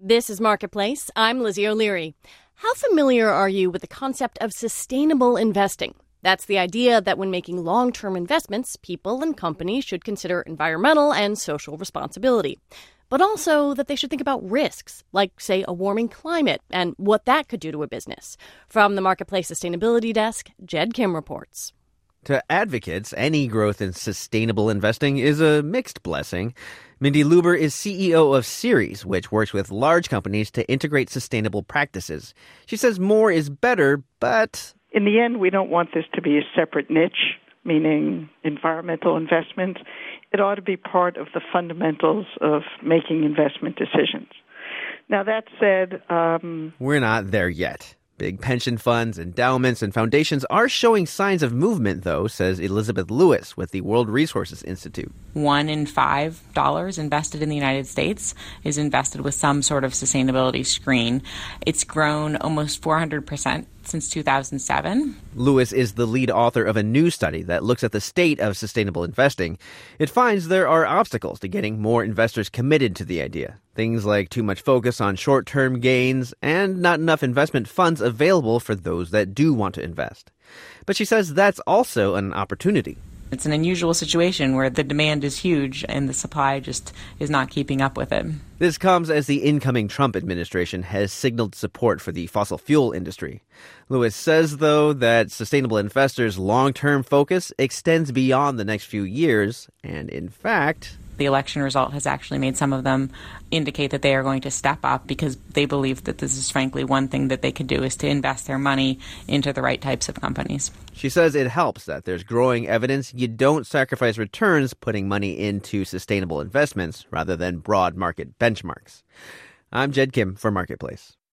This is Marketplace. I'm Lizzie O'Leary. How familiar are you with the concept of sustainable investing? That's the idea that when making long-term investments, people and companies should consider environmental and social responsibility. But also that they should think about risks, like, say, a warming climate and what that could do to a business. From the Marketplace Sustainability Desk, Jed Kim reports. To advocates, any growth in sustainable investing is a mixed blessing. Mindy Luber is CEO of Ceres, which works with large companies to integrate sustainable practices. She says more is better, but in the end, we don't want this to be a separate niche, meaning environmental investments. It ought to be part of the fundamentals of making investment decisions. Now, that said, we're not there yet. Big pension funds, endowments, and foundations are showing signs of movement, though, says Elizabeth Lewis with the World Resources Institute. 1 in $5 invested in the United States is invested with some sort of sustainability screen. It's grown almost 400% since 2007. Lewis is the lead author of a new study that looks at the state of sustainable investing. It finds there are obstacles to getting more investors committed to the idea. Things like too much focus on short-term gains and not enough investment funds available for those that do want to invest. But she says that's also an opportunity. It's an unusual situation where the demand is huge and the supply just is not keeping up with it. This comes as the incoming Trump administration has signaled support for the fossil fuel industry. Lewis says, though, that sustainable investors' long-term focus extends beyond the next few years, and in fact, the election result has actually made some of them indicate that they are going to step up because they believe that this is frankly one thing that they could do is to invest their money into the right types of companies. She says it helps that there's growing evidence you don't sacrifice returns putting money into sustainable investments rather than broad market benchmarks. I'm Jed Kim for Marketplace.